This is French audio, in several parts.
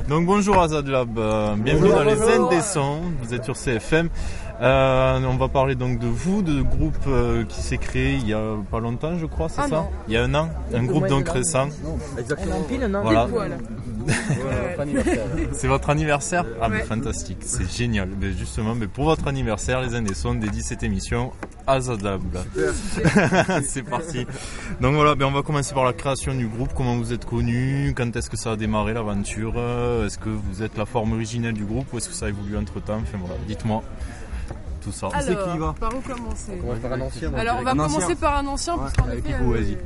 Donc bonjour Azad Lab, bienvenue dans les Indécents, vous êtes sur CFM. On va parler donc de vous, de groupe qui s'est créé il y a pas longtemps je crois, c'est ça non. Il y a un an, un groupe donc récent. Non, exactement. Pile un an. Voilà. Anniversaire. C'est votre anniversaire ? Ah mais fantastique, c'est génial. Mais justement, pour votre anniversaire, les Indécents dédient cette émission à Azad Lab. C'est parti. Donc voilà, on va commencer par la création du groupe, comment vous êtes connus, quand est-ce que ça a démarré l'aventure, est-ce que vous êtes la forme originelle du groupe ou est-ce que ça a évolué entre temps, enfin voilà, dites-moi. Tout ça. Alors, c'est qui y va par où commencer? On va faire un ancien. Alors on va commencer par un ancien, parce qu'en effet... vas-y.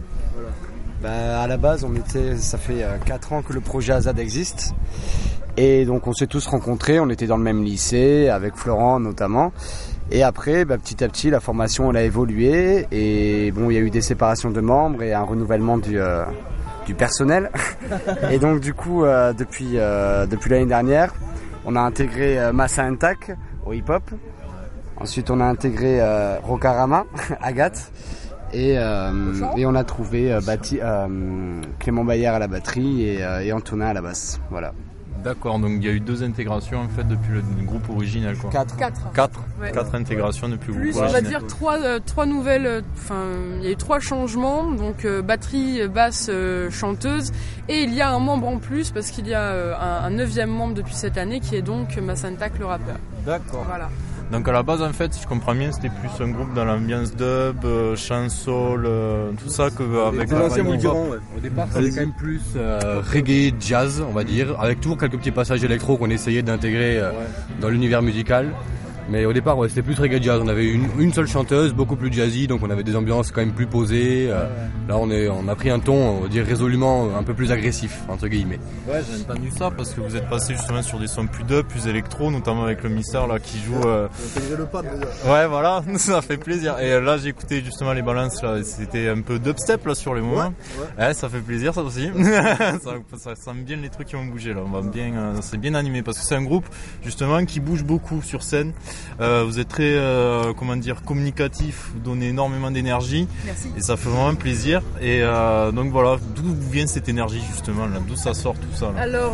À la base, ça fait 4 ans que le projet Azad existe. Et donc on s'est tous rencontrés, on était dans le même lycée, avec Florent notamment. Et après, petit à petit, la formation elle a évolué. Et bon, il y a eu des séparations de membres et un renouvellement du personnel. Et donc du coup, depuis l'année dernière, on a intégré Massa Intac au hip-hop. Ensuite, on a intégré Rokarama, Agathe. Et on a trouvé Clément Bayer à la batterie et Antonin à la basse. Voilà. D'accord, donc il y a eu 2 intégrations en fait depuis le groupe original quoi. 4 Ouais. 4 intégrations depuis le Plus, groupe on va original. dire 3 nouvelles, il y a eu 3 changements, donc batterie, basse, chanteuse, et il y a un membre en plus parce qu'il y a un 9e membre depuis cette année qui est donc Massantak le rappeur. D'accord. Voilà. Donc à la base en fait, si je comprends bien, c'était plus un groupe dans l'ambiance dub, chansol, tout ça avec la vibe hip-hop. Au départ, c'était quand même plus reggae, jazz, on va dire, avec toujours quelques petits passages électro qu'on essayait d'intégrer dans l'univers musical. Mais au départ, c'était plus reggae jazz. On avait une seule chanteuse, beaucoup plus jazzy, donc on avait des ambiances quand même plus posées. Là, on a pris un ton, on va dire résolument un peu plus agressif, entre guillemets. Ouais, j'ai entendu ça parce que vous êtes passé justement sur des sons plus dub, plus électro, notamment avec le Mister là qui joue. le pas déjà. Ouais, voilà, ça fait plaisir. Et là, j'ai écouté justement les balances là, c'était un peu dubstep là sur les moments. Ouais, ça fait plaisir ça aussi. ça sent bien les trucs qui vont bouger là. On va bien, c'est bien animé parce que c'est un groupe justement qui bouge beaucoup sur scène. Vous êtes très communicatif, vous donnez énormément d'énergie. Merci. Et ça fait vraiment plaisir. Et donc voilà, d'où vient cette énergie justement là, d'où ça sort tout ça là. Alors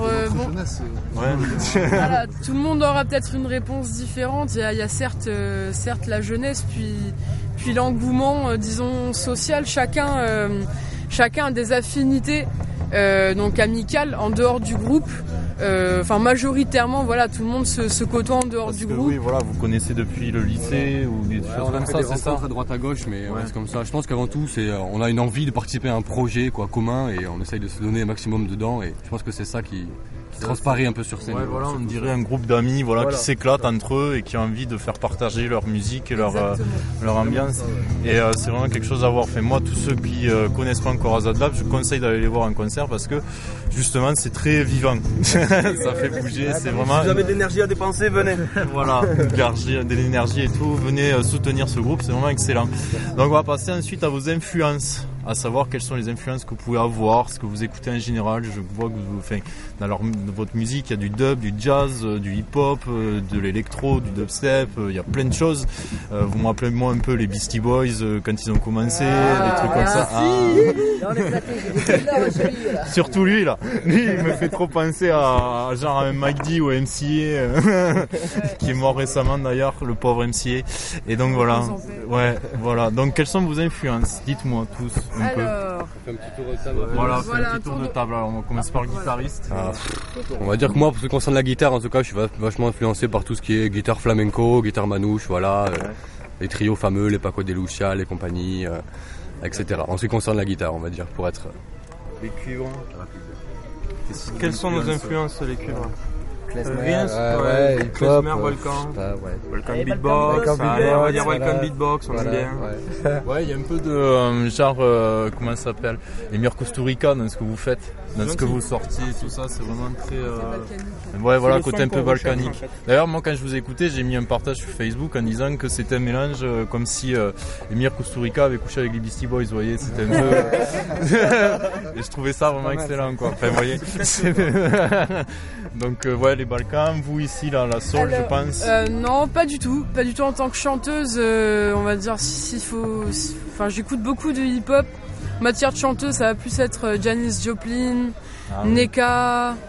voilà, tout le monde aura peut-être une réponse différente. Il y a certes la jeunesse, puis l'engouement, disons social. Chacun a des affinités donc amicales en dehors du groupe. Majoritairement, voilà, tout le monde se côtoie en dehors du groupe. Oui, voilà, vous connaissez depuis le lycée ou des choses comme ça, c'est ça. À droite à gauche, mais c'est comme ça. Je pense qu'avant tout, on a une envie de participer à un projet commun et on essaye de se donner un maximum dedans. Et je pense que c'est ça qui transparaît un peu sur scène. Ouais, voilà, on dirait un groupe d'amis, qui s'éclatent entre eux et qui ont envie de faire partager leur musique et leur ambiance. Et c'est vraiment quelque chose à voir. Enfin, moi, tous ceux qui connaissent pas encore Azad Lab, je conseille d'aller les voir en concert parce que justement, c'est très vivant. Ça fait bouger, c'est vraiment. Si vous avez de l'énergie à dépenser, venez. Voilà, de l'énergie et tout, venez soutenir ce groupe, c'est vraiment excellent. Donc, on va passer ensuite à vos influences. À savoir quelles sont les influences que vous pouvez avoir, ce que vous écoutez en général. Je vois que dans votre musique, il y a du dub, du jazz, du hip-hop, de l'électro, du dubstep, il y a plein de choses. Vous me rappelez moi un peu les Beastie Boys quand ils ont commencé, des trucs comme ça. Surtout lui là. Lui, il me fait trop penser à genre un Mike D ou MCA qui est mort récemment d'ailleurs, le pauvre MCA. Et donc voilà. Ouais, voilà. Donc quelles sont vos influences? Dites-moi tous. Alors, On fait un petit tour de table. Voilà, un petit tour de table. Alors, on va commencer par le guitariste. On va dire que moi, pour ce qui concerne la guitare, en tout cas, je suis vachement influencé par tout ce qui est guitare flamenco, guitare manouche, les trios fameux, les Paco de Lucia, les compagnies, etc. En ce qui concerne la guitare, on va dire, pour être... Les cuivres. Quelles sont nos influences, les cuivres? Klezmer, Klezmer, Volcan. Volcan Beatbox. Allez, on va dire Volcan Beatbox, on aime bien. Ouais, il y a un peu de comment ça s'appelle, Emir Kusturica dans ce que vous faites, dans ce que vous sortiez, tout ça, c'est vraiment très ouais, voilà, côté un peu volcanique. En fait. D'ailleurs, moi quand je vous ai écouté, j'ai mis un partage sur Facebook en disant que c'était un mélange comme si Emir Kusturica avait couché avec les Beastie Boys, vous voyez, c'était un peu et je trouvais ça vraiment excellent quoi. Enfin, vous voyez. Donc les Balkans, vous ici là, la soul, je pense. Non, pas du tout en tant que chanteuse. On va dire j'écoute beaucoup de hip-hop. En matière de chanteuse, ça va plus être Janis Joplin, Neka,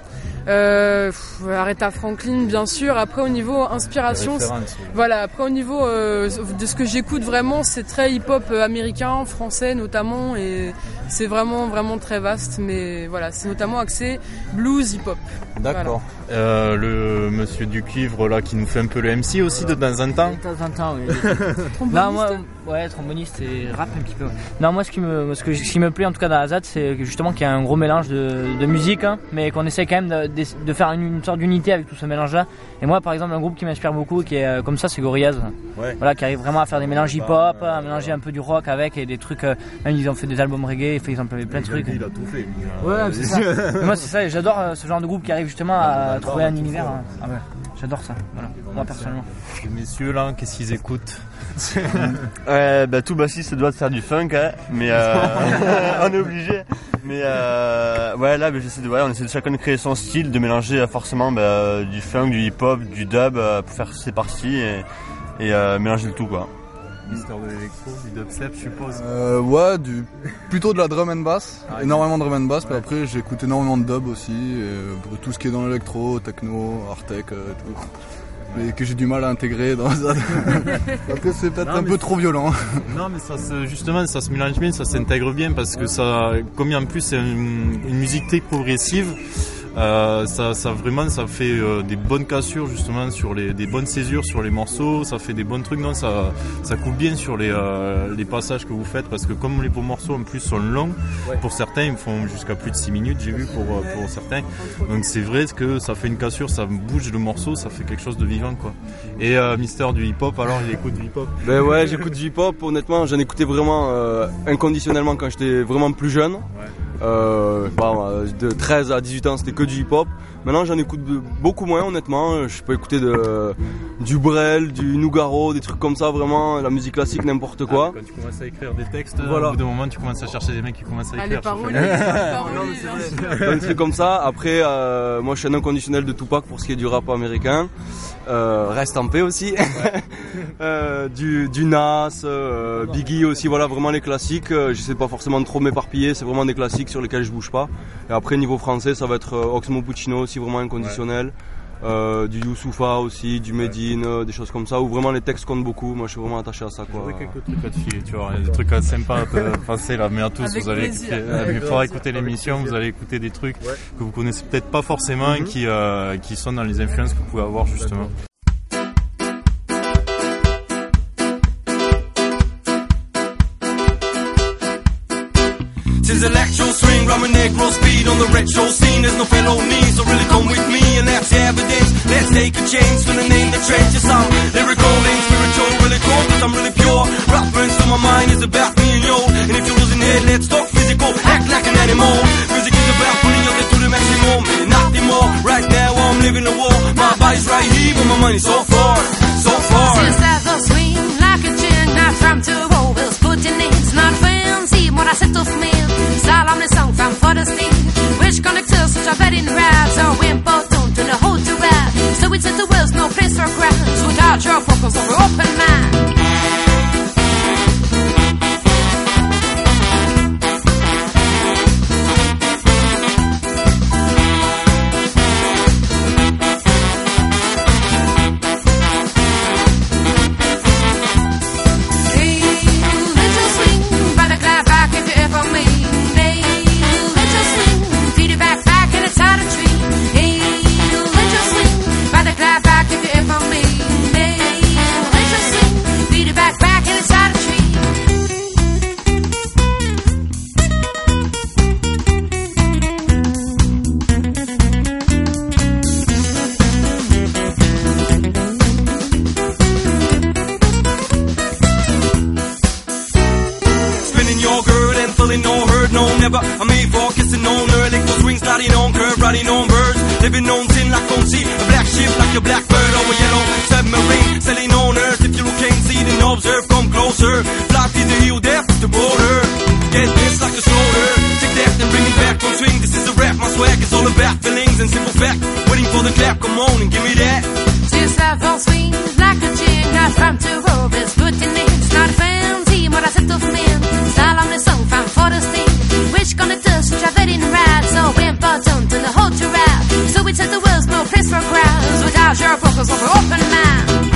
Aretha Franklin bien sûr. Après au niveau inspiration, voilà. Après au niveau de ce que j'écoute vraiment, c'est très hip-hop américain, français notamment, et c'est vraiment vraiment très vaste. Mais voilà, c'est notamment axé blues, hip-hop. D'accord. Voilà. Le monsieur du cuivre là qui nous fait un peu le MC aussi de temps en temps. De temps en temps, oui. Non, moi, ouais, tromboniste et rap un petit peu. Non, moi ce qui me plaît en tout cas dans Azad, c'est justement qu'il y a un gros mélange de musique, hein, mais qu'on essaie quand même de faire une sorte d'unité avec tout ce mélange-là. Et moi, par exemple, un groupe qui m'inspire beaucoup, qui est comme ça, c'est Gorillaz. Ouais. Voilà, qui arrive vraiment à faire des mélanges hip-hop, à mélanger un peu du rock avec et des trucs. Même ils ont fait des albums reggae, ils ont fait plein de trucs. Il a tout fait. Ouais, c'est ça. Moi, c'est ça. Et j'adore ce genre de groupe qui arrive justement à trouver un univers. Hein. Ah ouais, j'adore ça. Voilà, moi personnellement. Les messieurs là, qu'est-ce qu'ils écoutent? Tout bassiste doit faire du funk, hein, mais on est obligé. Mais on essaie de chacun de créer son style, de mélanger forcément du funk, du hip-hop, du dub pour faire ses parties et mélanger le tout quoi. Histoire de l'électro, du dubstep je suppose. Plutôt de la drum and bass, énormément de drum and bass, mais après j'écoute énormément de dub aussi, pour tout ce qui est dans l'électro, techno, art tech, tout. Mais que j'ai du mal à intégrer dans ça. Après c'est peut-être un peu trop violent. Non mais ça se mélange bien, ça s'intègre bien parce que ça, comme en plus c'est une musique très progressive, ça fait des bonnes cassures justement des bonnes césures sur les morceaux, ça fait des bons trucs, non, ça coupe bien sur les passages que vous faites parce que comme les beaux morceaux en plus sont longs, pour certains ils font jusqu'à plus de 6 minutes, j'ai vu pour certains, donc c'est vrai que ça fait une cassure, ça bouge le morceau, ça fait quelque chose de vivant quoi. Et Mister du hip-hop, alors il écoute du hip-hop? Ben ouais, j'écoute du hip-hop, honnêtement j'en écoutais vraiment inconditionnellement quand j'étais vraiment plus jeune. De 13 à 18 ans c'était que du hip-hop. Maintenant j'en écoute beaucoup moins honnêtement. Je peux écouter du Brel, du Nougaro, des trucs comme ça, vraiment la musique classique, n'importe quoi. Quand tu commences à écrire des textes, au bout d'un moment tu commences à chercher des mecs qui commencent à écrire. Les paroles, un truc comme ça. Après moi je suis un inconditionnel de Tupac pour ce qui est du rap américain. Reste en paix aussi. Du Nas, Biggie aussi, voilà vraiment les classiques. J'essaie pas forcément de trop m'éparpiller, c'est vraiment des classiques sur lesquels je bouge pas. Et après niveau français ça va être Oxmo Puccino aussi, vraiment inconditionnel. Du Youssoupha aussi, du Medine, des choses comme ça où vraiment les textes comptent beaucoup. Moi je suis vraiment attaché à ça quoi. J'aurais quelques trucs à te filer, tu vois, des trucs sympas à te passer là, mais à tous avec vous allez écouter l'émission, vous allez écouter des trucs que vous connaissez peut-être pas forcément et qui sont dans les influences que vous pouvez avoir justement. Tis electro swing, rhyme and negro speed on the retro scene. There's no fellow needs, so really come with me and that's the evidence. Let's take a chance, gonna name the trenches. I'm lyrical and spiritual, really cool, cause I'm really pure. Rap burns to my mind is about me and you. And if you're losing head, let's talk physical, act like an animal. Music is about putting your head to the maximum, and nothing more. Right now I'm living the war, my body's right here, but my money's so far, so far. Since ever swing like a gin, not from two overs, putting it's not fancy, what I said to me. Salam les sång framför oss ning. Wish connectors such a very rap. So we important to the whole to rap. So it's at the world's no place for crowds. Without your focus over open mind. I'm made for kissing on her, electro swing sliding on curve, riding on birds, living on sin like on sea, a black ship like a blackbird or a yellow submarine, sailing on earth. If you can't see then observe, come closer, fly to the hill, death to the border, get this like a shoulder, take that and bring it back on swing. This is a rap, my swag is all about feelings and simple fact, waiting for the clap, come on and give me that. Since ever swing like a gin, not from two overs, putting it's not fancy, what I said to me. Salam les sång framför oss ning. Wish gonna do such a very rap. So important to the whole to rap. So it's a place for crowds without your focus on the open mind.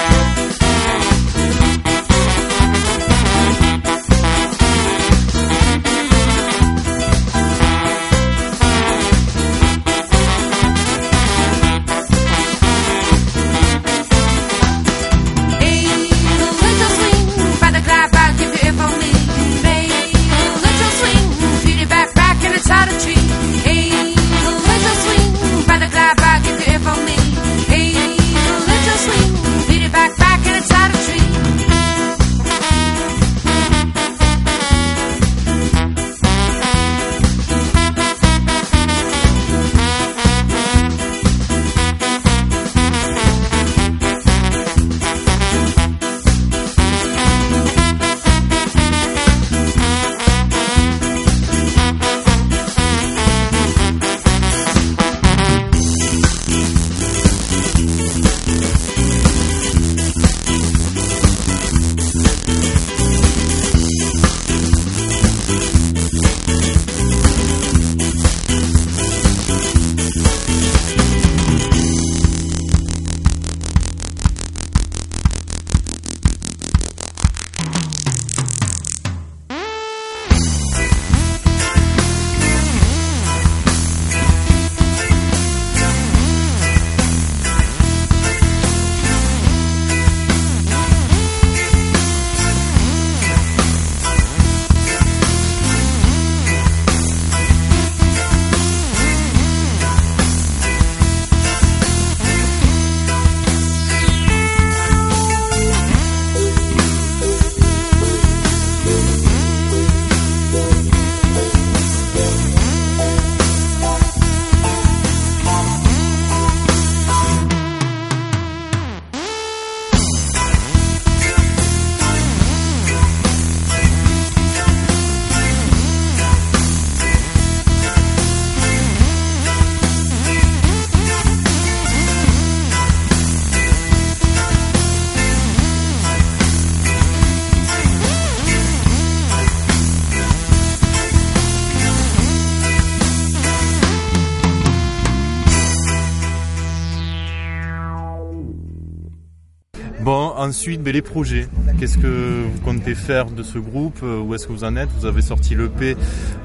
Bon, ensuite, les projets. Qu'est-ce que vous comptez faire de ce groupe? Où est-ce que vous en êtes? Vous avez sorti l'EP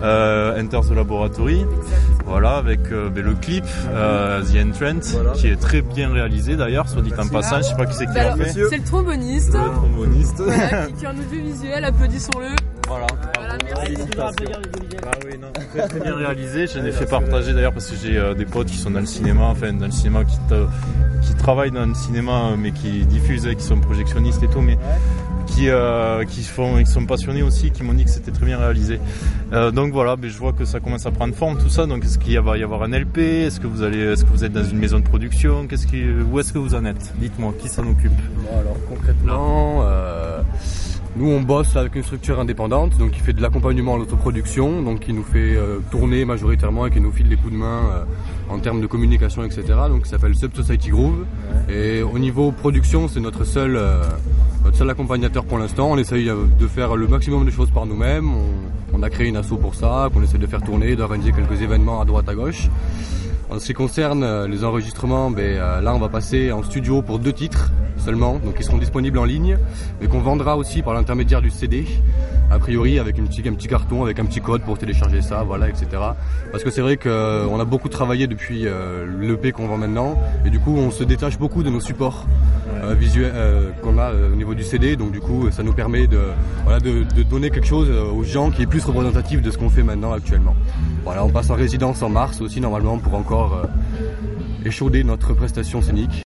Enter the Laboratory, voilà, avec le clip The Entrance, voilà, qui est très bien réalisé d'ailleurs, soit dit en passant. Je sais pas qui c'est qui l'a fait. C'est le tromboniste. Le tromboniste. Voilà, qui est en audiovisuel, applaudissons-le. Voilà. Merci. Ah oui, non, très, très bien réalisé. Je l'ai fait partager d'ailleurs parce que j'ai des potes qui sont dans le cinéma, enfin dans le cinéma qui travaillent dans le cinéma, mais qui diffusent, qui sont projectionnistes et tout, mais qui sont passionnés aussi, qui m'ont dit que c'était très bien réalisé. Donc voilà, je vois que ça commence à prendre forme tout ça. Donc est-ce qu'il va y avoir un LP? Est-ce que vous êtes dans une maison de production? Où est-ce que vous en êtes? Dites-moi, qui s'en occupe? Bon, alors concrètement, nous on bosse avec une structure indépendante, donc qui fait de l'accompagnement à l'autoproduction, donc qui nous fait tourner majoritairement et qui nous file des coups de main en termes de communication, etc. Donc ça s'appelle Sub Society Groove. Ouais. Et au niveau production, c'est notre seul accompagnateur pour l'instant. On essaye de faire le maximum de choses par nous-mêmes. On a créé une asso pour ça, qu'on essaie de faire tourner, d'organiser quelques événements à droite à gauche. En ce qui concerne les enregistrements, là on va passer en studio pour 2 titres seulement, donc ils seront disponibles en ligne, mais qu'on vendra aussi par l'intermédiaire du CD, a priori avec un petit carton, avec un petit code pour télécharger ça, voilà, etc. Parce que c'est vrai qu'on a beaucoup travaillé depuis l'EP qu'on vend maintenant, et du coup on se détache beaucoup de nos supports visuels qu'on a au niveau du CD, donc du coup ça nous permet de donner quelque chose aux gens qui est plus représentatif de ce qu'on fait maintenant actuellement. Voilà, on passe en résidence en mars aussi normalement pour encore échauder notre prestation scénique.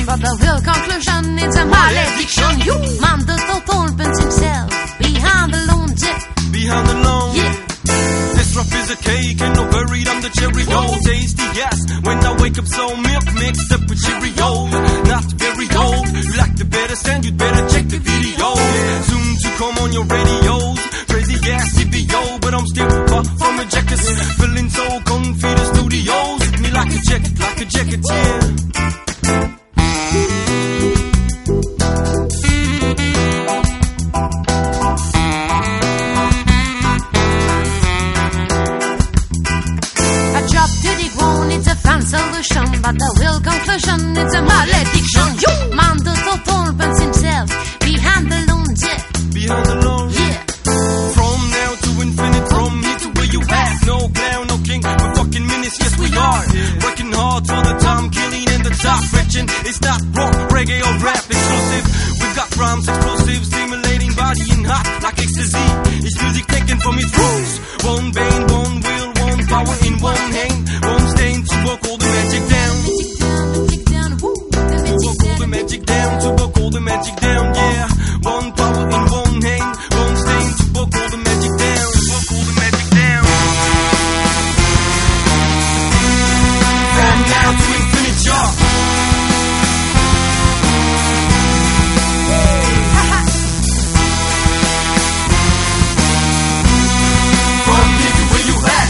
but the real conclusion is a malediction. You man the thought opens himself behind the lone jet. Behind the lone, yeah. This rough is a cake and no buried under cherry dough. Tasty, yes, when I wake up so milk mixed up with Cheerios. Not very old, you like the better stand, you'd better check the videos. Soon to come on your radios. Crazy gas CBO, but I'm still far from ejectors. Feeling so comfy, the studios hit me like a jacket, yeah. Solution, but the real conclusion is a malediction. You man the thought opens himself behind the lone jet. Behind the lone, yeah. From now to infinite, from here to where you at. No clown, no king, we're fucking minutes, yes we are. Working hard for the time, killing in the top region. It's not rock, reggae or rap exclusive. We've got rhymes explosive, stimulating body and hot like ecstasy. It's music taken from its roots. One vein, one will, one power in one hand. One stain to walk all the magic down. To walk all the magic down, yeah. One power in one hand, one stain to walk all the magic down. Walk all the magic down. From now to infinite, y'all. From here to where you at.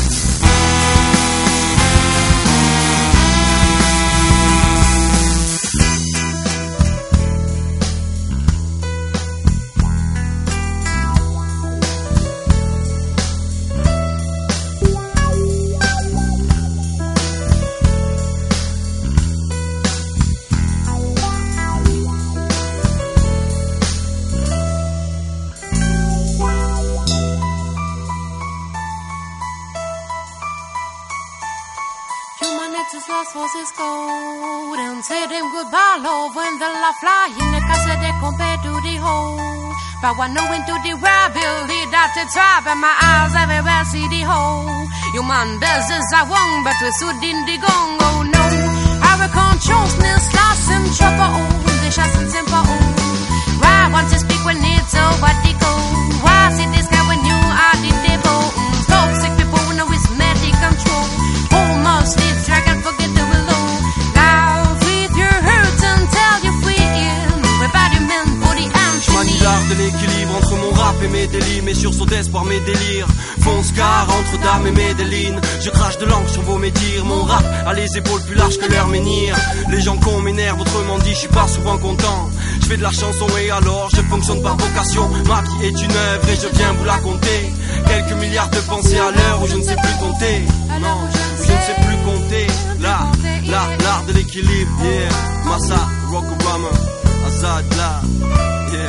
Forces gold and say them goodbye, love, when the la fly in the casa they compare to the hole. But when knowing to the rebel, lead out the tribe, and my eyes everywhere see the hole. You man business I won, but we stood in the gong, oh no. Our consciousness lost in trouble, they shot some simple. Why want to speak when it's over the go? Why see this guy when you are the devil? Toxic people know it's medic control. Almost it's drag and forget the below. Now with your hurt until you feel without your men for the Je manipule de l'équilibre entre mon rap et mes délits. Mes sursauts d'espoir, mes délires. Fonce car entre dames et Medellin. Je crache de l'encre sur vos médires. Mon rap a les épaules plus larges que leur menhir. Les gens qu'on m'énerve, autrement dit, je suis pas souvent content. Je fais de la chanson et alors je fonctionne par vocation. Ma vie est une œuvre et je viens vous la compter. Quelques milliards de pensées à l'heure où je ne sais plus compter. Non, je ne sais plus compter. L'art de l'équilibre, yeah. Massa, Rock Obama, Azad, là, yeah.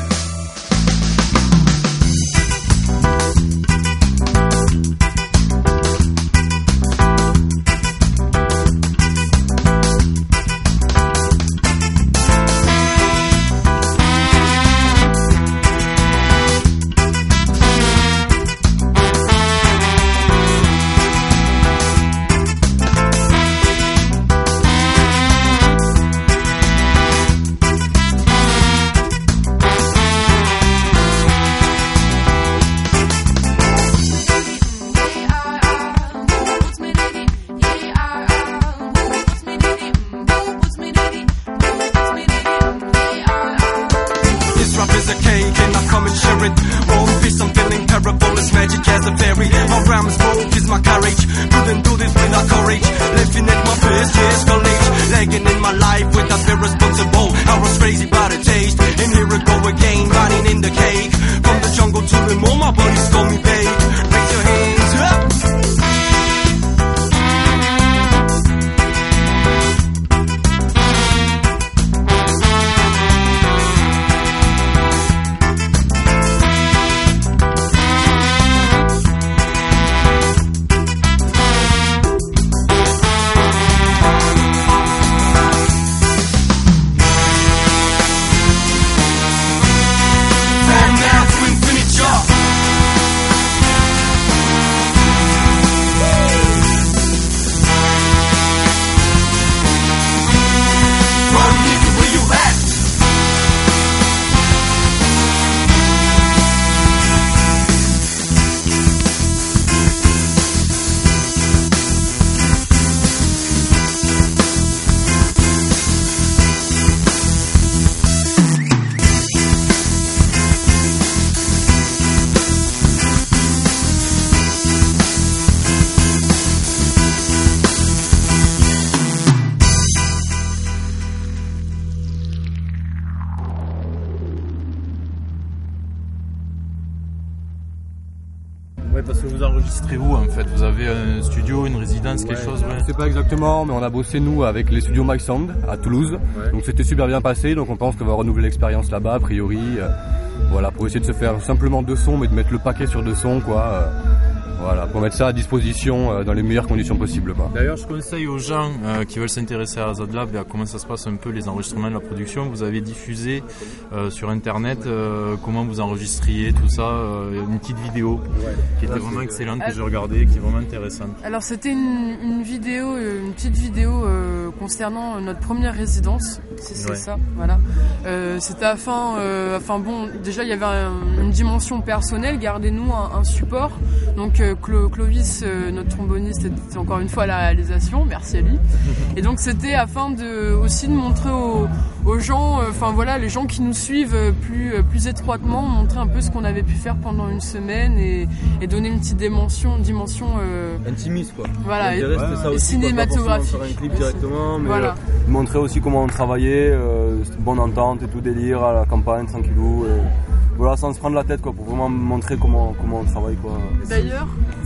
Ouais, parce que vous enregistrez où en fait? Vous avez un studio, une résidence, quelque chose? Je sais pas exactement, mais on a bossé nous avec les studios My Sound à Toulouse. Donc c'était super bien passé, donc on pense qu'on va renouveler l'expérience là-bas a priori. Voilà, pour essayer de se faire simplement 2 sons, mais de mettre le paquet sur 2 sons quoi. Voilà, pour mettre ça à disposition dans les meilleures conditions possibles. Quoi. D'ailleurs, je conseille aux gens qui veulent s'intéresser à Azad Lab et à comment ça se passe un peu les enregistrements de la production. Vous avez diffusé sur internet comment vous enregistriez tout ça, une petite vidéo qui était vraiment excellente, que j'ai regardée, qui est vraiment intéressante. Alors c'était une petite vidéo concernant notre première résidence, c'est ça, voilà. C'était bon, déjà il y avait une dimension personnelle, gardez-nous un support, donc Clovis, notre tromboniste, était encore une fois à la réalisation, merci à lui. Et donc c'était afin aussi de montrer aux gens, les gens qui nous suivent plus étroitement, montrer un peu ce qu'on avait pu faire pendant une semaine et donner une petite dimension intimiste quoi. Voilà, et cinématographique. Faire un clip directement, mais montrer aussi comment on travaillait, bonne entente et tout délire à la campagne, tranquillou. Voilà, sans se prendre la tête quoi, pour vraiment montrer comment on travaille quoi. D'ailleurs,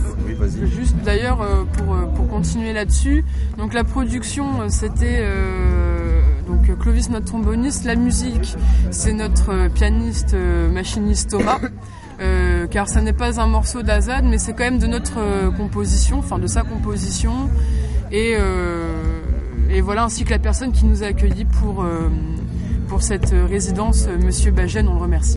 pour continuer là-dessus, donc la production c'était donc Clovis notre tromboniste, la musique c'est notre pianiste machiniste Thomas. Car ça n'est pas un morceau d'Azad, mais c'est quand même de notre composition, enfin de sa composition, et voilà, ainsi que la personne qui nous a accueillis pour cette résidence, Monsieur Bagène, on le remercie.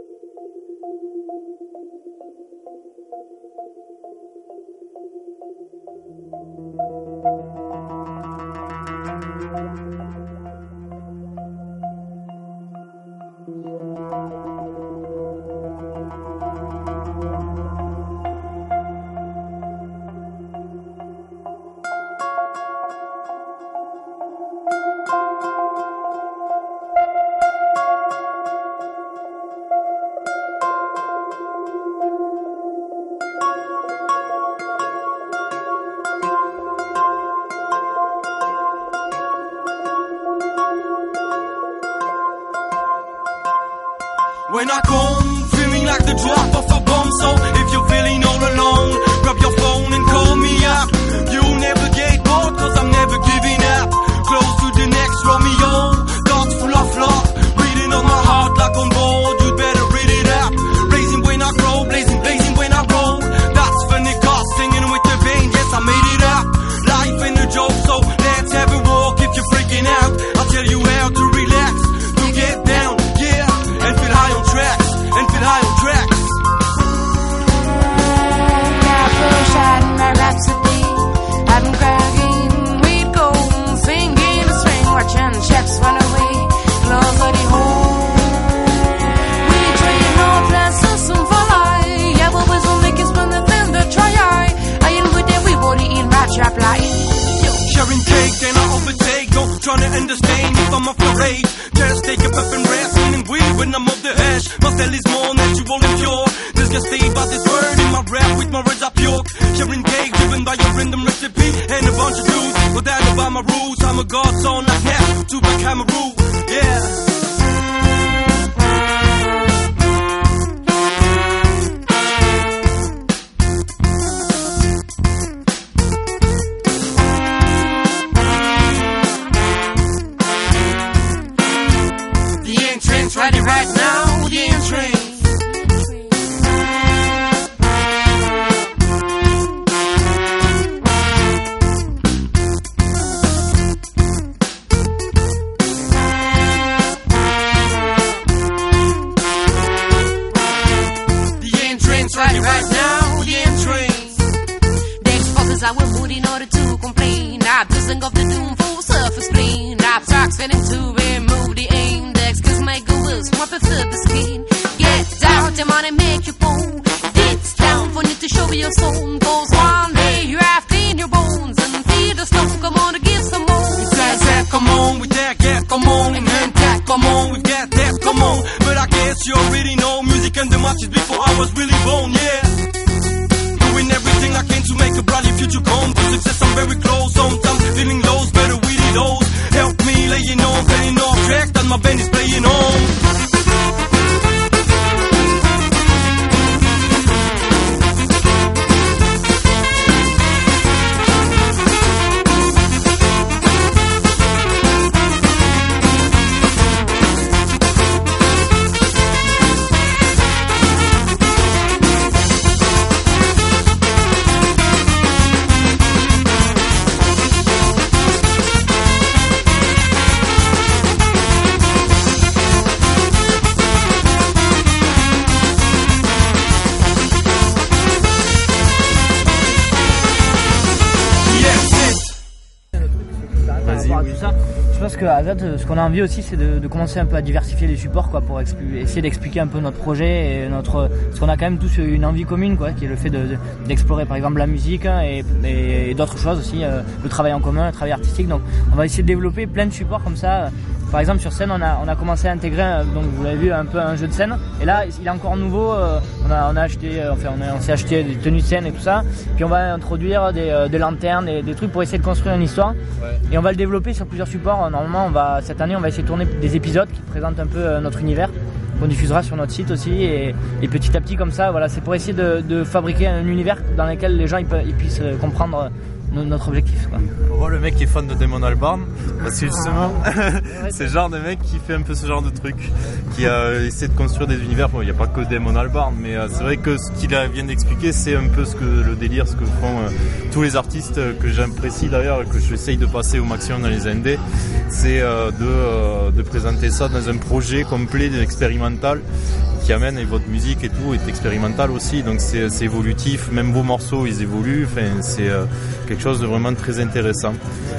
When I come, feeling like the drop of a bomb. So if you're feeling all alone, grab your phone and call me up. You'll never get bored, cause I'm never giving up. Close to the next Romeo, thoughts full of love, beating on my heart like on board. You better read it up. Blazing when I grow, blazing when I roll. That's funny cause singing with the vein, yes I made it up. Life ain't a joke, so let's have a walk. If you're freaking out, I'll tell you how to relax, to get down, yeah, and feel high on tracks. My rhapsody, I've been crying, we'd go singing a string, watching chefs run away, closer to home. We train no classes soon for life. Yeah, but we're so making spend the thing to try. I ain't with everybody in rap trap life. Sharing cake, then I overtake, no trying to understand if I'm off the rage. Just take a puff and rest, meaning weed when I'm off the hash. My cell is more natural and pure. This just stay by this word in my rap with my words up pure. Sharing cake, driven by your random recipe and a bunch of dudes. But that's by my rules, I'm a godson like Nat, to back Cameroon, yeah. Ready right now, the entrance. The entrance, ready right now, the entrance. The exposures I will put in order to complain. I'm dusting off the doom full surface clean. I'm tracks fitting to remove the index, cause my goals want to fill the skin. Get down, the money make you boom. It's down for you to show your soul. Cause one day you have clean your bones and feel the stuff. Come on to give some more. It's that, come on with that, yeah, come on. And hand that, come on with that, come on. But I guess you already know music and the matches before I was really born, yeah. Doing everything I can to make a brighter future come. To success I'm very close, sometimes feeling lows, better with it those. Help me laying on, playing off track that my band is playing on. pense qu'à Azad, ce qu'on a envie aussi, c'est de commencer un peu à diversifier les supports, quoi, pour essayer d'expliquer un peu notre projet et parce qu'on a quand même tous une envie commune, quoi, qui est le fait d'explorer par exemple la musique, hein, et d'autres choses aussi, le travail en commun, le travail artistique. Donc on va essayer de développer plein de supports comme ça. Par exemple sur scène on a commencé à intégrer, donc vous l'avez vu, un peu un jeu de scène, et là il est encore nouveau, on s'est acheté des tenues de scène et tout ça, puis on va introduire des lanternes et des trucs pour essayer de construire une histoire, et on va le développer sur plusieurs supports. Normalement cette année on va essayer de tourner des épisodes qui présentent un peu notre univers, qu'on diffusera sur notre site aussi, et petit à petit comme ça, voilà, c'est pour essayer de fabriquer un univers dans lequel les gens ils puissent comprendre notre objectif, quoi. On voit le mec qui est fan de Damon Albarn, parce que justement c'est le genre de mec qui fait un peu ce genre de truc, qui essaie de construire des univers. Bon, il n'y a pas que Damon Albarn, mais c'est vrai que ce qu'il vient d'expliquer, c'est un peu ce que font tous les artistes, que j'apprécie d'ailleurs, que j'essaye de passer au maximum dans les indés, c'est de présenter ça dans un projet complet, expérimental, qui amène, et votre musique et tout est expérimental aussi, donc c'est évolutif, même vos morceaux ils évoluent, enfin, c'est quelque chose de vraiment très intéressant.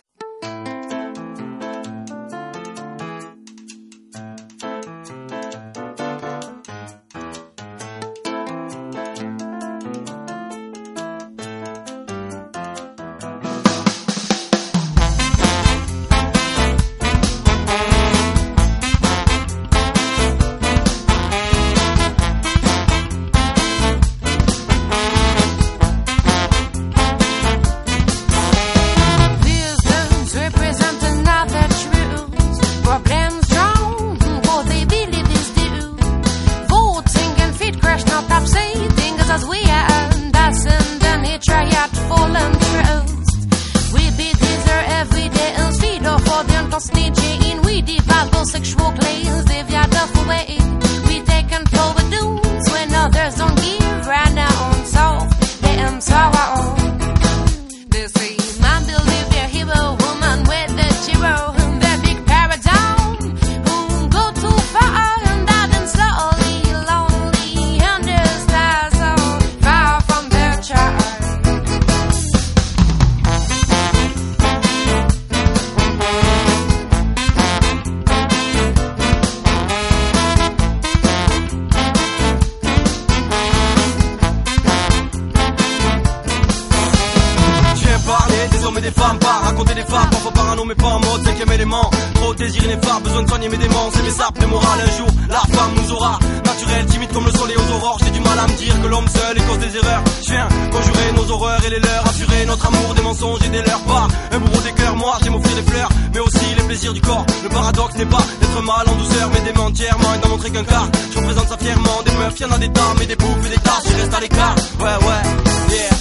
Y'en a des dames et des bouffes et des tasses, je reste à l'écart. Ouais, yeah.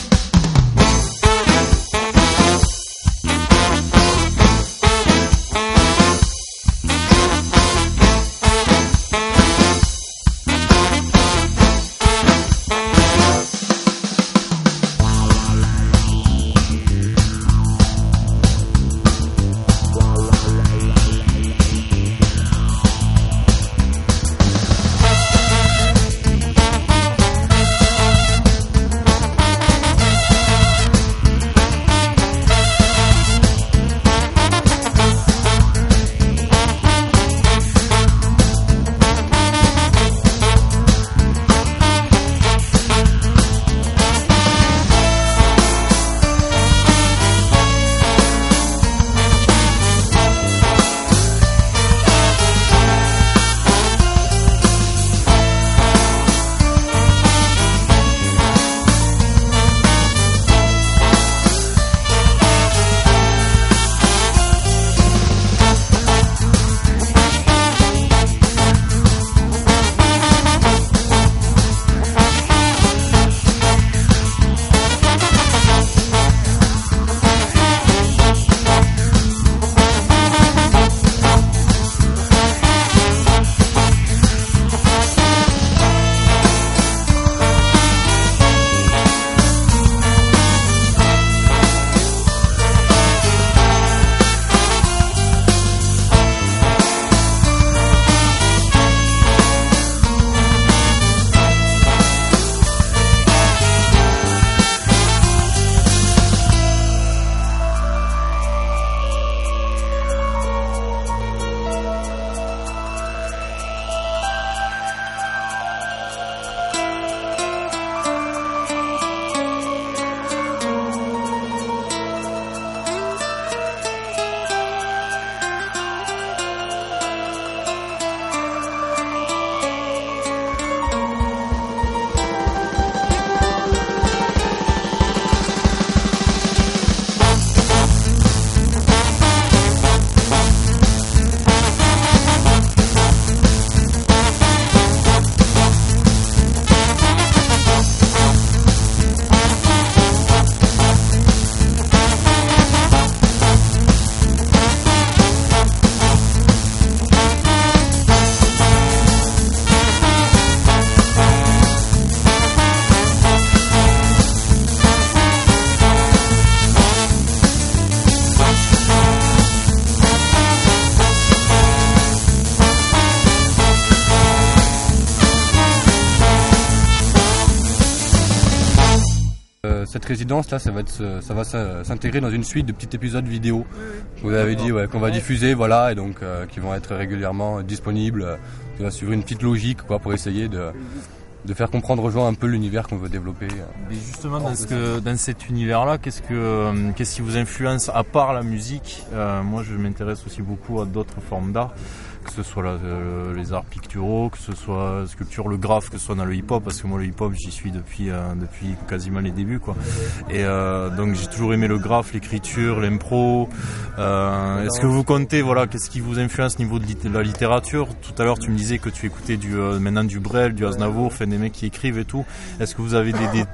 cette résidence là, ça va s'intégrer dans une suite de petits épisodes vidéo. Vous avez dit qu'on va diffuser, voilà, et donc qui vont être régulièrement disponibles. Qui va suivre une petite logique, quoi, pour essayer de faire comprendre aux gens un peu l'univers qu'on veut développer. Et justement, dans cet univers-là, qu'est-ce qui vous influence à part la musique? Moi, je m'intéresse aussi beaucoup à d'autres formes d'art, que ce soit les arts picturaux, que ce soit la sculpture, le graphe, que ce soit dans le hip-hop, parce que moi le hip-hop j'y suis depuis quasiment les débuts, quoi. Et donc j'ai toujours aimé le graphe, l'écriture, l'impro. Est-ce que vous comptez, voilà, qu'est-ce qui vous influence au niveau de la littérature? Tout à l'heure tu me disais que tu écoutais maintenant du Brel, du Aznavour, enfin des mecs qui écrivent et tout. Est-ce que vous avez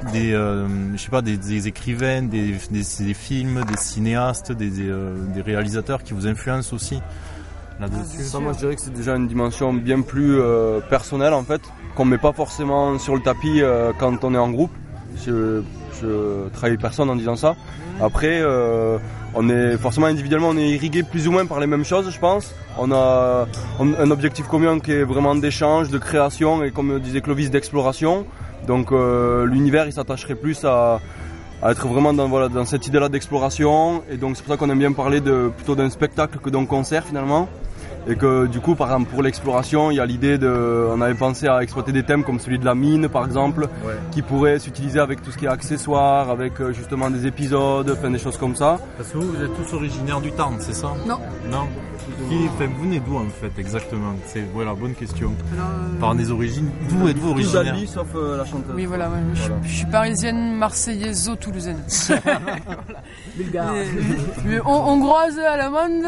des écrivains, des films, des cinéastes, des réalisateurs qui vous influencent aussi là-dessus? Ça, moi je dirais que c'est déjà une dimension bien plus personnelle en fait, qu'on met pas forcément sur le tapis quand on est en groupe. Je trahis personne en disant ça. Après, on est forcément individuellement, on est irrigué plus ou moins par les mêmes choses, je pense. On a un objectif commun qui est vraiment d'échange, de création et, comme disait Clovis, d'exploration. Donc l'univers il s'attacherait plus à être vraiment dans cette idée-là d'exploration, et donc c'est pour ça qu'on aime bien parler plutôt d'un spectacle que d'un concert finalement. Et que du coup, par exemple, pour l'exploration, il y a l'idée on avait pensé à exploiter des thèmes comme celui de la mine par exemple, qui pourrait s'utiliser avec tout ce qui est accessoires, avec justement des épisodes, enfin des choses comme ça. Parce que vous êtes tous originaires du Tarn, c'est ça? Non. Vous venez d'où en fait exactement? C'est la bonne question. Par des origines, d'où êtes-vous originaire? Tous amis sauf la chanteuse. Oui, voilà, je suis parisienne, marseillaise, toulousaine. Bulgare. Hongroise allemande.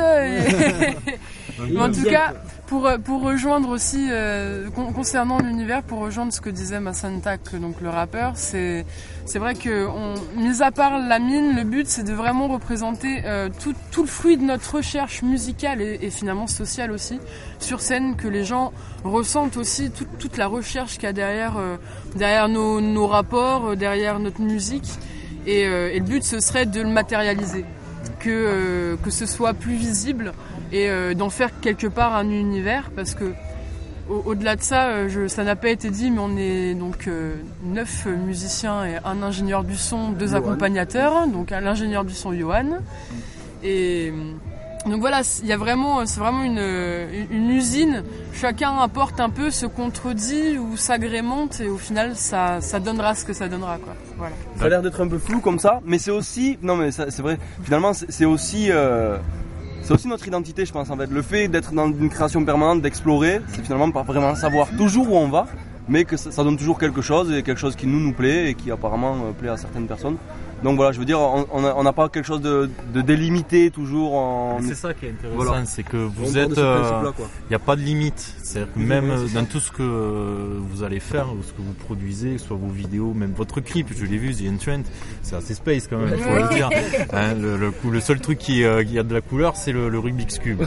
Mais en tout cas, pour rejoindre aussi, concernant l'univers, pour rejoindre ce que disait Massantak, donc le rappeur, c'est vrai que, mis à part la mine, le but c'est de vraiment représenter tout le fruit de notre recherche musicale et finalement sociale aussi, sur scène, que les gens ressentent aussi toute la recherche qu'il y a derrière nos rapports, derrière notre musique, et le but ce serait de le matérialiser, que ce soit plus visible, et d'en faire quelque part un univers, parce que au-delà de ça, ça n'a pas été dit, mais on est donc 9 musiciens et un ingénieur du son, 2 accompagnateurs, donc l'ingénieur du son Johan, et donc voilà, c'est vraiment une usine, chacun apporte un peu, se contredit ou s'agrémente, et au final ça donnera ce que ça donnera, quoi. Voilà. Ça a l'air d'être un peu flou comme ça, mais c'est aussi, non mais c'est vrai, finalement c'est aussi notre identité, je pense, en fait. Le fait d'être dans une création permanente, d'explorer, c'est finalement pas vraiment savoir toujours où on va, mais que ça donne toujours quelque chose, et quelque chose qui nous plaît et qui apparemment plaît à certaines personnes. Donc voilà, je veux dire, on n'a pas quelque chose de délimité toujours. C'est ça qui est intéressant, c'est que vous êtes, il n'y a pas de limite. C'est-à-dire que même dans tout ce que vous allez faire, ou ce que vous produisez, soit vos vidéos, même votre clip, je l'ai vu, The Entrant, c'est assez space quand même, il faut le dire. Hein, le seul truc qui a de la couleur, c'est le Rubik's Cube.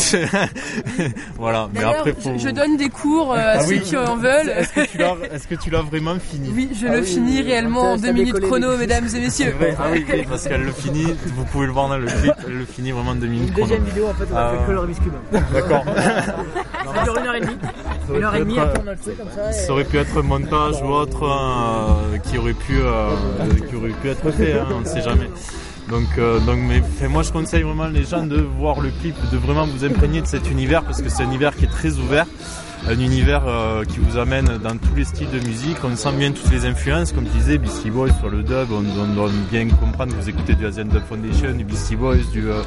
Voilà. Mais après, je donne des cours à ceux qui en veulent. Est-ce que tu l'as vraiment fini? Oui, je le finis réellement en 2 minutes chrono, mesdames et messieurs. Ah oui, parce qu'elle le finit, vous pouvez le voir dans le clip, elle le finit vraiment en 2 minutes. Deuxième vidéo, en fait, on a fait que le Rubik's Cube. D'accord. Ça dure 1h30. 1h30, après on a le truc comme ça. Ça aurait pu être montage ou autre, qui aurait pu être fait, hein, on ne sait jamais. Donc mais moi je conseille vraiment les gens de voir le clip, de vraiment vous imprégner de cet univers, parce que c'est un univers qui est très ouvert. Un univers qui vous amène dans tous les styles de musique, on sent bien toutes les influences, comme tu disais, Beastie Boys sur le dub, on doit bien comprendre que vous écoutez du Asian Dub Foundation, du Beastie Boys,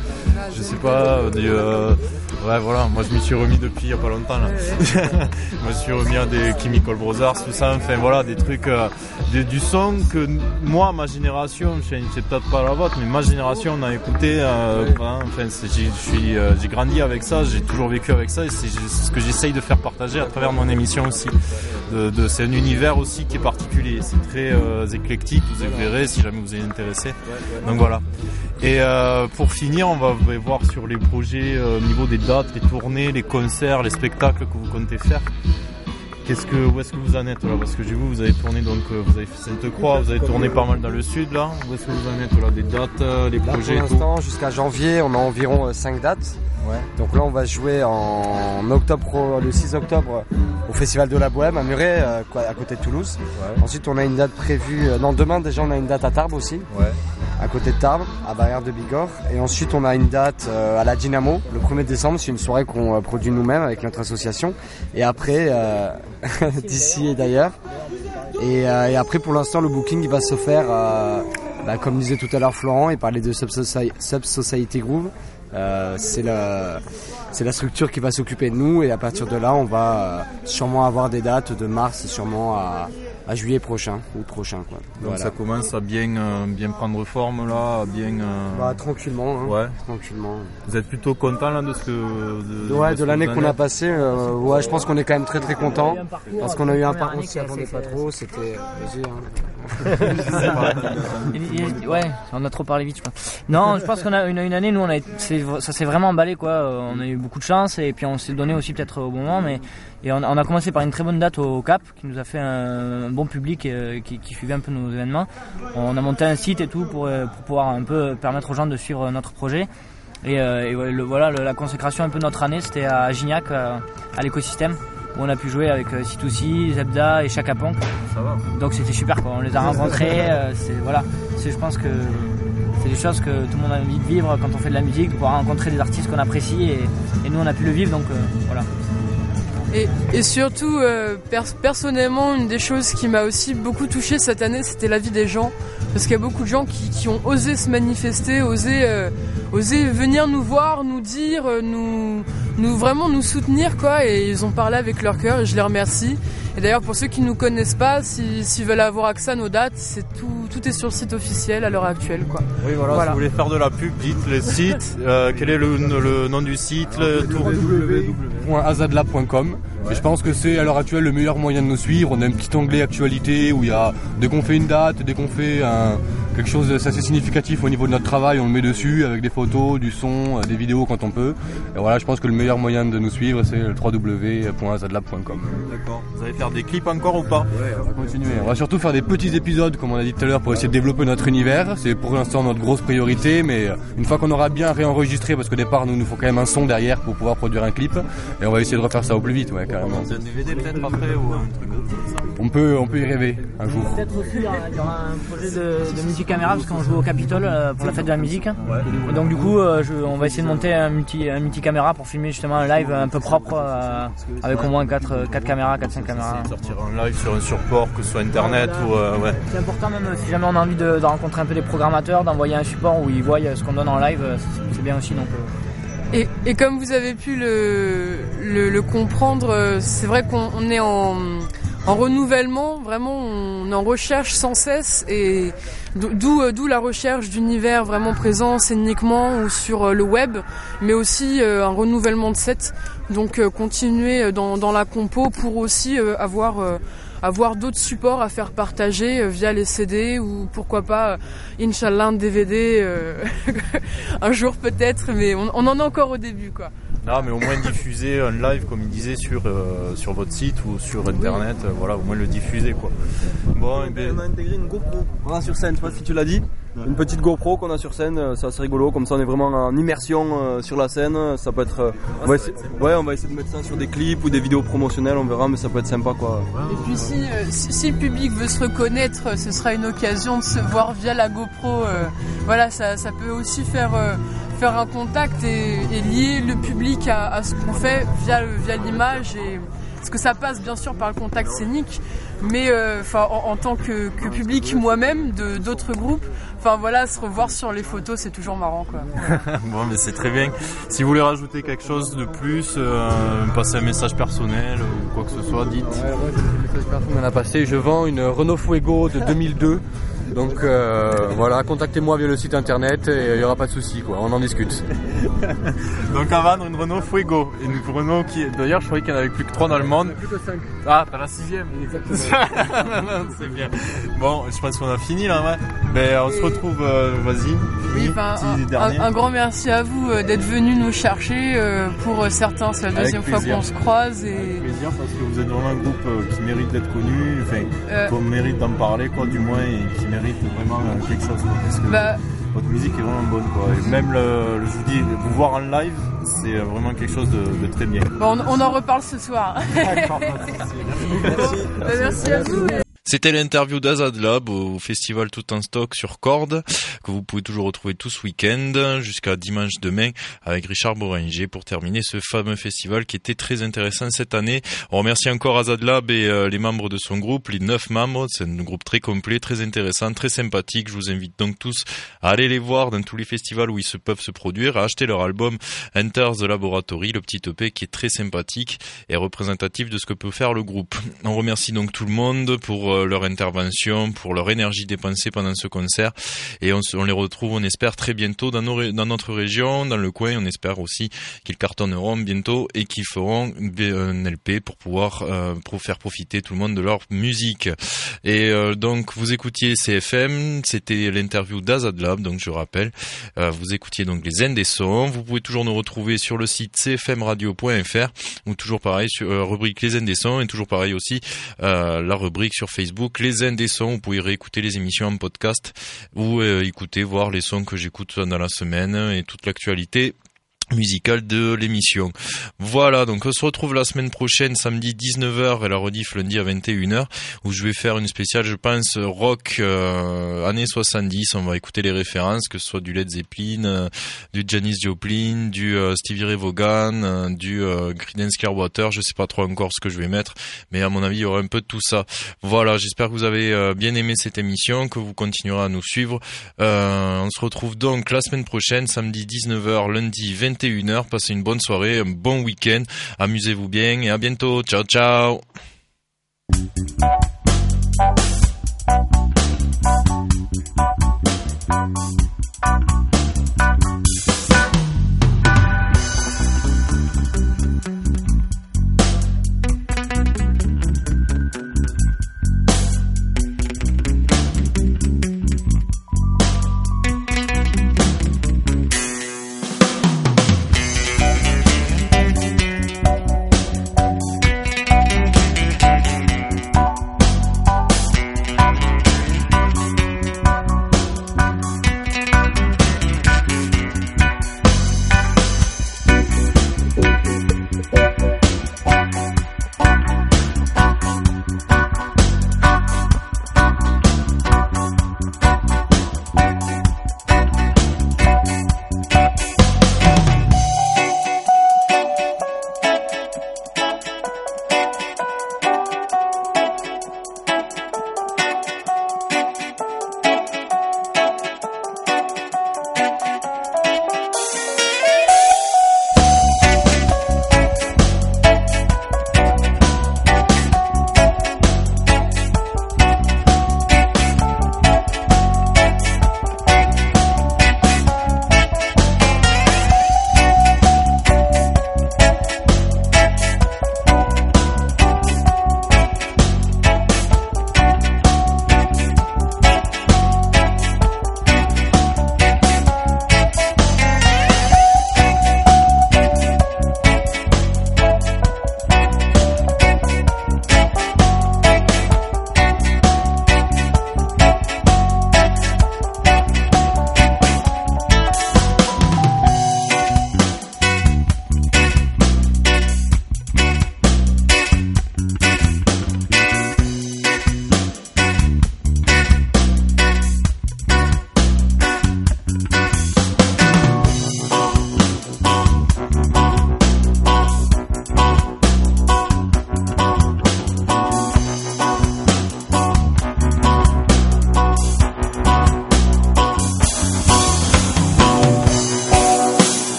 ouais voilà, moi je m'y suis remis depuis il y a pas longtemps là. Je me suis remis à des Chemical Brothers, tout ça, enfin voilà, des trucs, du son que moi, ma génération, c'est peut-être pas la vôtre, mais ma génération on a écouté, j'ai grandi avec ça, j'ai toujours vécu avec ça, et c'est ce que j'essaye de faire partager à travers mon émission aussi. C'est un univers aussi qui est particulier, c'est très éclectique, vous verrez si jamais vous êtes intéressé. Donc voilà. Et pour finir, on va voir sur les projets au niveau des dates, les tournées, les concerts, les spectacles que vous comptez faire. Où est-ce que vous en êtes là? Parce que j'ai vu, vous avez tourné, donc vous avez fait Sainte-Croix, vous avez tourné pas mal dans le sud là. Où est-ce que vous en êtes là? Des dates, les projets? Pour l'instant, jusqu'à janvier, on a environ 5 dates. Ouais. Donc là, on va jouer en octobre, le 6 octobre au Festival de la Bohème à Muret, à côté de Toulouse. Ouais. Ensuite, on a une date prévue. Demain déjà, on a une date à Tarbes aussi. Ouais. À côté de Tarbes, à Barrière de Bigorre. Et ensuite, on a une date à la Dynamo, le 1er décembre. C'est une soirée qu'on produit nous-mêmes avec notre association. Et après, d'ici et d'ailleurs. Et après, pour l'instant, le booking il va se faire, comme disait tout à l'heure Florent, il parlait de Sub Society Groove. C'est la structure qui va s'occuper de nous, et à partir de là, on va sûrement avoir des dates de mars, sûrement à juillet prochain ou prochain, quoi. Donc voilà. Ça commence à bien prendre forme là, tranquillement, hein. Ouais. Tranquillement. Vous êtes plutôt content là de l'année qu'on a passée. Je pense qu'on est quand même très très content parce qu'on a eu un parcours qui s'attendait pas trop. C'était ouais, on a trop parlé vite, je pense. Non, je pense qu'on a une année, nous, ça s'est vraiment emballé, quoi. On a eu beaucoup de chance, et puis on s'est donné aussi peut-être au bon moment, et on a commencé par une très bonne date au Cap, qui nous a fait un bon public qui suivait un peu nos événements. On a monté un site et tout pour pouvoir un peu permettre aux gens de suivre notre projet. Et la consécration un peu de notre année, c'était à Gignac, à l'écosystème, où on a pu jouer avec C2C, Zebda et Chaka Ponk. Ça va. Donc c'était super, quoi. On les a rencontrés. Je pense que c'est des choses que tout le monde a envie de vivre quand on fait de la musique, de pouvoir rencontrer des artistes qu'on apprécie, et nous on a pu le vivre, donc voilà. Et surtout, personnellement, une des choses qui m'a aussi beaucoup touchée cette année, c'était la vie des gens. Parce qu'il y a beaucoup de gens qui ont osé se manifester, osé venir nous voir, nous dire, vraiment nous soutenir, quoi. Et ils ont parlé avec leur cœur, et je les remercie. Et d'ailleurs, pour ceux qui ne nous connaissent pas, s'ils veulent avoir accès à nos dates, tout est sur le site officiel à l'heure actuelle, quoi. Oui, voilà. Si vous voulez faire de la pub, dites le site. Quel est le nom du site? www.azadlab.com. Et je pense que c'est à l'heure actuelle le meilleur moyen de nous suivre. On a un petit onglet actualité où il y a, dès qu'on fait une date, dès qu'on fait quelque chose d'assez significatif au niveau de notre travail, on le met dessus avec des photos, du son, des vidéos quand on peut. Et voilà, je pense que le meilleur moyen de nous suivre, c'est le www.azadlab.com. D'accord. Vous allez faire des clips encore ou pas? Ouais, on va continuer. On va surtout faire des petits épisodes, comme on a dit tout à l'heure, pour essayer de développer notre univers. C'est pour l'instant notre grosse priorité, mais une fois qu'on aura bien réenregistré, parce qu'au départ, nous faut quand même un son derrière pour pouvoir produire un clip, et on va essayer de refaire ça au plus vite, ouais, carrément. Un DVD peut-être après ou un truc comme ça? On peut y rêver un jour. Peut-être aussi il y aura un projet de multicaméra, parce qu'on joue au Capitole pour la fête de la musique. Ouais. Et donc du coup on va essayer de monter un multicaméra pour filmer justement un live un peu propre avec au moins 4 caméras, 4-5 caméras. Sortir un live sur un support, que ce soit internet ou ouais. C'est important, même si jamais on a envie de rencontrer un peu des programmateurs, d'envoyer un support où ils voient ce qu'on donne en live, c'est bien aussi, donc. Et comme vous avez pu le comprendre, c'est vrai qu'on est en renouvellement, vraiment on est en recherche sans cesse, et d'où la recherche d'univers vraiment présent scéniquement ou sur le web, mais aussi un renouvellement de sets, donc continuer dans la compo pour aussi avoir d'autres supports à faire partager via les CD, ou pourquoi pas Inch'Allah un DVD un jour peut-être, mais on en est encore au début, quoi. Non, mais au moins diffuser un live, comme il disait, sur votre site ou sur internet, oui. Voilà, au moins le diffuser, quoi. Bon, on a intégré une GoPro. On a sur scène, je sais pas si tu l'as dit. Une petite GoPro qu'on a sur scène, c'est assez rigolo, comme ça on est vraiment en immersion sur la scène. Ça peut être. On va essayer de mettre ça sur des clips ou des vidéos promotionnelles, on verra, mais ça peut être sympa, quoi. Et puis si le public veut se reconnaître, ce sera une occasion de se voir via la GoPro. Voilà, ça peut aussi faire un contact et lier le public à ce qu'on fait via l'image, parce que ça passe bien sûr par le contact scénique, mais en tant que public moi-même d'autres groupes, se revoir sur les photos, c'est toujours marrant, quoi. Bon, mais c'est très bien. Si vous voulez rajouter quelque chose de plus, passer un message personnel ou quoi que ce soit, dites. Ouais, moi j'ai un message personnel à passer. Je vends une Renault Fuego de 2002. Donc voilà, contactez-moi via le site internet et il n'y aura pas de souci, quoi. On en discute. Donc à vendre une Renault Fuego, une Renault qui, d'ailleurs, je croyais qu'il n'y en avait plus que 3 dans le monde. Il n'y en a plus que 5. Ah, t'as la 6e. Exactement. C'est bien. Bon, je pense qu'on a fini là, ouais. Ben, on se retrouve, vas-y. Oui, un grand merci à vous d'être venus nous chercher. Pour certains, c'est la deuxième fois qu'on se croise. Avec plaisir, parce que vous êtes vraiment un groupe qui mérite d'être connu, qu'on mérite d'en parler, quoi, du moins, et qui mérite vraiment quelque chose, quoi, parce que votre musique est vraiment bonne, quoi. Et même je vous dis, vous voir en live, c'est vraiment quelque chose de très bien. Bon, on en reparle ce soir. D'accord, merci à vous. C'était l'interview d'Azad Lab au festival Tout en Stock sur Corde, que vous pouvez toujours retrouver tout ce week-end jusqu'à dimanche demain avec Richard Boringer pour terminer ce fameux festival qui était très intéressant cette année. On remercie encore Azad Lab et les membres de son groupe, les 9 membres. C'est un groupe très complet, très intéressant, très sympathique. Je vous invite donc tous à aller les voir dans tous les festivals où ils peuvent se produire, à acheter leur album Enter the Laboratory, le petit EP qui est très sympathique et représentatif de ce que peut faire le groupe. On remercie donc tout le monde pour leur intervention, pour leur énergie dépensée pendant ce concert, et on les retrouve, on espère, très bientôt dans notre région, dans le coin. On espère aussi qu'ils cartonneront bientôt et qu'ils feront un LP pour pouvoir faire profiter tout le monde de leur musique. Et donc vous écoutiez CFM, c'était l'interview d'Azad Lab, donc je rappelle, vous écoutiez donc les Zen des Sons. Vous pouvez toujours nous retrouver sur le site cfmradio.fr, ou toujours pareil sur rubrique les Zen des Sons, et toujours pareil aussi la rubrique sur Facebook les Zen des Sons. Vous pouvez réécouter les émissions en podcast ou écouter, voir les sons que j'écoute dans la semaine et toute l'actualité musicale de l'émission. Voilà, donc on se retrouve la semaine prochaine, samedi 19h, et la rediff lundi à 21h, où je vais faire une spéciale, je pense, rock années 70. On va écouter les références, que ce soit du Led Zeppelin, du Janis Joplin, du Stevie Ray Vaughan, du Creedence Clearwater. Je sais pas trop encore ce que je vais mettre, mais à mon avis il y aura un peu de tout ça. Voilà, j'espère que vous avez bien aimé cette émission, que vous continuerez à nous suivre. On se retrouve donc la semaine prochaine, samedi 19h, lundi 21h. Passez une bonne soirée, un bon week-end, amusez-vous bien et à bientôt. Ciao, ciao.